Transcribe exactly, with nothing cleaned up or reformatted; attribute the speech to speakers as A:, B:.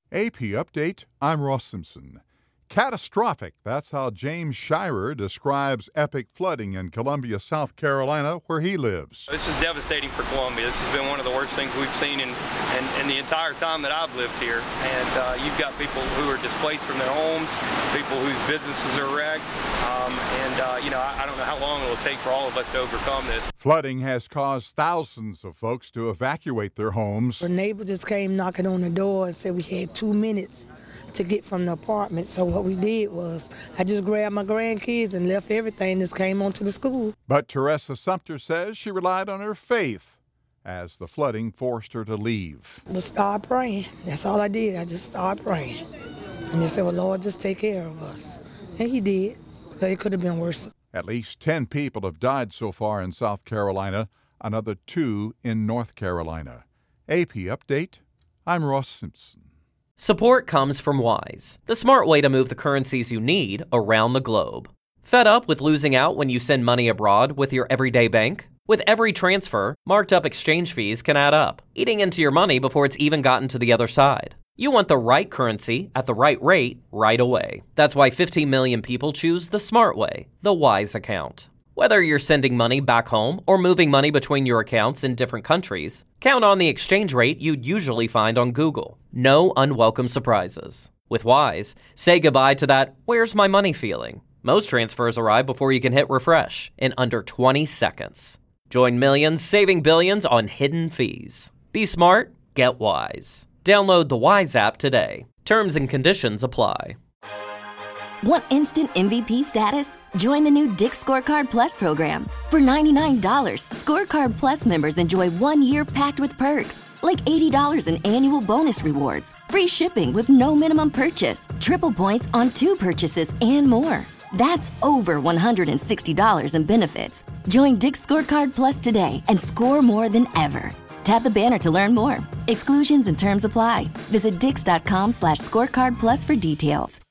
A: A P Update, I'm Ross Simpson. Catastrophic, that's how James Shirer describes epic flooding in Columbia, South Carolina, where he lives.
B: This is devastating for Columbia. This has been one of the worst things we've seen in, in, in the entire time that I've lived here. And uh, you've got people who are displaced from their homes, people whose businesses are wrecked. Um, and, uh, you know, I, I don't know how long it will take for all of us to overcome this.
A: Flooding has caused thousands of folks to evacuate their homes.
C: A neighbor just came knocking on the door and said we had two minutes to get from the apartment. So what we did was I just grabbed my grandkids and left everything and just came on to the school.
A: But Teresa Sumter says she relied on her faith as the flooding forced her to leave.
C: I just started praying. That's all I did. I just started praying. And they said, well, Lord, just take care of us. And he did. But it could have been worse.
A: At least ten people have died so far in South Carolina, another two in North Carolina. A P Update, I'm Ross Simpson.
D: Support comes from Wise, the smart way to move the currencies you need around the globe. Fed up with losing out when you send money abroad with your everyday bank? With every transfer, marked up exchange fees can add up, eating into your money before it's even gotten to the other side. You want the right currency at the right rate right away. That's why fifteen million people choose the smart way, the Wise account. Whether you're sending money back home or moving money between your accounts in different countries, count on the exchange rate you'd usually find on Google. No unwelcome surprises. With Wise, say goodbye to that "where's my money" feeling. Most transfers arrive before you can hit refresh in under twenty seconds. Join millions saving billions on hidden fees. Be smart, get Wise. Download the Wise app today. Terms and conditions apply.
E: Want instant M V P status? Join the new Dick's Scorecard Plus program. For ninety-nine dollars, Scorecard Plus members enjoy one year packed with perks, like eighty dollars in annual bonus rewards, free shipping with no minimum purchase, triple points on two purchases, and more. That's over one hundred sixty dollars in benefits. Join Dick's Scorecard Plus today and score more than ever. Tap the banner to learn more. Exclusions and terms apply. Visit dix.com slash scorecard plus for details.